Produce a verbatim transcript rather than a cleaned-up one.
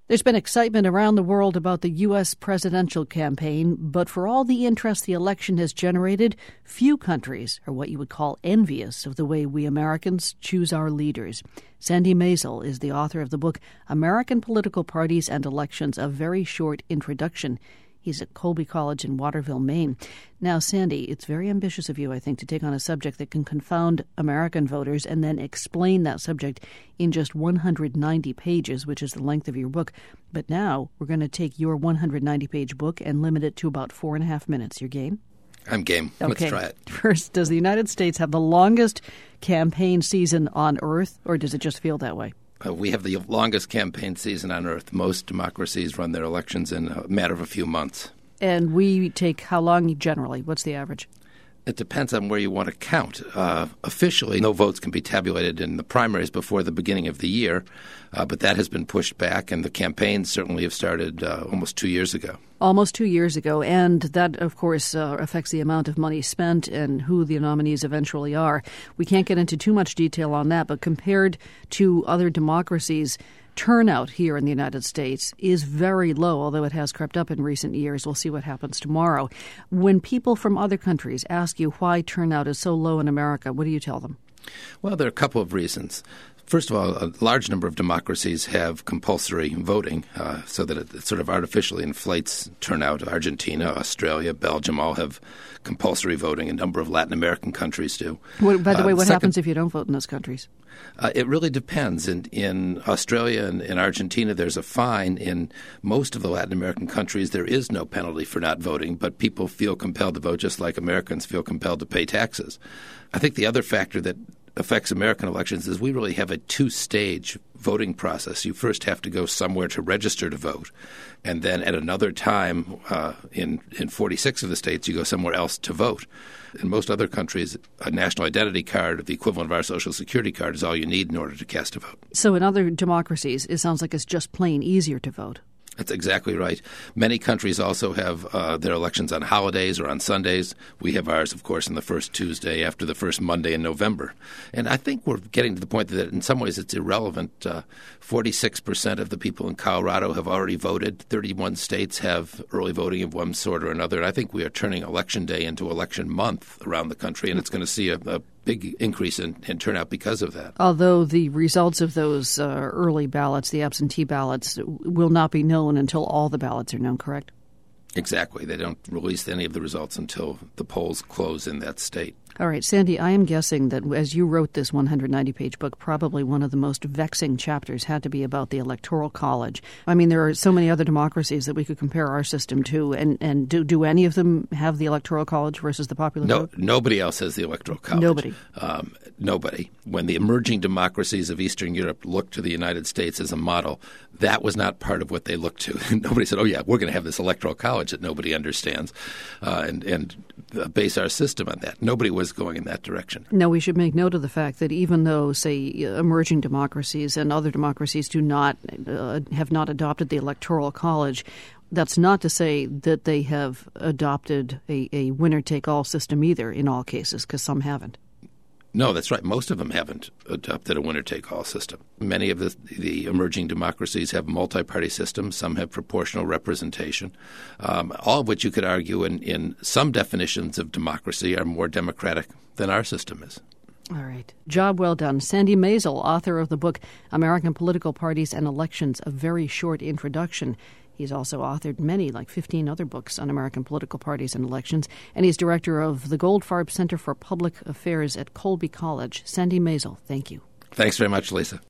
There's been excitement around the world about the U S presidential campaign, but for all the interest the election has generated, few countries are what you would call envious of the way we Americans choose our leaders. Sandy Maisel is the author of the book American Political Parties and Elections, A Very Short Introduction. He's at Colby College in Waterville, Maine. Now, Sandy, it's very ambitious of you, I think, to take on a subject that can confound American voters and then explain that subject in just one hundred ninety pages, which is the length of your book. But now we're going to take your one hundred ninety page book and limit it to about four and a half minutes. You're game? I'm game. Okay. Let's try it. First, does the United States have the longest campaign season on Earth, or does it just feel that way? Uh, we have the longest campaign season on Earth. Most democracies run their elections in a matter of a few months. And we take how long generally? What's the average? It depends on where you want to count. Uh, officially, no votes can be tabulated in the primaries before the beginning of the year, uh, but that has been pushed back, and the campaigns certainly have started uh, almost two years ago. Almost two years ago, and that, of course, uh, affects the amount of money spent and who the nominees eventually are. We can't get into too much detail on that, but compared to other democracies, turnout here in the United States is very low, although it has crept up in recent years. We'll see what happens tomorrow. When people from other countries ask you why turnout is so low in America, what do you tell them? Well, there are a couple of reasons. First of all, a large number of democracies have compulsory voting, uh, so that it sort of artificially inflates turnout. Argentina, Australia, Belgium all have compulsory voting. A number of Latin American countries do. Well, by the uh, way, what second, happens if you don't vote in those countries? Uh, it really depends. In, in Australia and in Argentina, there's a fine. In most of the Latin American countries, there is no penalty for not voting, but people feel compelled to vote just like Americans feel compelled to pay taxes. I think the other factor that affects American elections is we really have a two-stage voting process. You first have to go somewhere to register to vote, and then at another time uh, in, in forty-six of the states, you go somewhere else to vote. In most other countries, a national identity card, the equivalent of our Social Security card, is all you need in order to cast a vote. So in other democracies, it sounds like it's just plain easier to vote. That's exactly right. Many countries also have uh, their elections on holidays or on Sundays. We have ours, of course, on the first Tuesday after the first Monday in November. And I think we're getting to the point that in some ways it's irrelevant. Uh, forty-six percent of the people in Colorado have already voted. thirty-one states have early voting of one sort or another. And I think we are turning Election Day into Election Month around the country, and it's going to see a, a big increase in, in turnout because of that. Although the results of those uh, early ballots, the absentee ballots, will not be known until all the ballots are known, correct? Exactly. They don't release any of the results until the polls close in that state. All right, Sandy, I am guessing that as you wrote this one hundred ninety page book, probably one of the most vexing chapters had to be about the Electoral College. I mean, there are so many other democracies that we could compare our system to, and, and do, do any of them have the Electoral College versus the popular no, vote? Nobody else has the Electoral College. Nobody. Um, nobody. When the emerging democracies of Eastern Europe looked to the United States as a model, that was not part of what they looked to. Nobody said, oh, yeah, we're going to have this Electoral College that nobody understands uh, and, and base our system on that. Nobody was going in that direction. Now, we should make note of the fact that even though, say, emerging democracies and other democracies do not uh, have not adopted the Electoral College, that's not to say that they have adopted a, a winner-take-all system either in all cases, because some haven't. No, that's right. Most of them haven't adopted a winner-take-all system. Many of the, the emerging democracies have multi-party systems. Some have proportional representation, um, all of which you could argue in, in some definitions of democracy are more democratic than our system is. All right. Job well done. Sandy Maisel, author of the book American Political Parties and Elections, A Very Short Introduction. He's also authored many, like fifteen other books on American political parties and elections, and he's director of the Goldfarb Center for Public Affairs at Colby College. Sandy Maisel, thank you. Thanks very much, Lisa.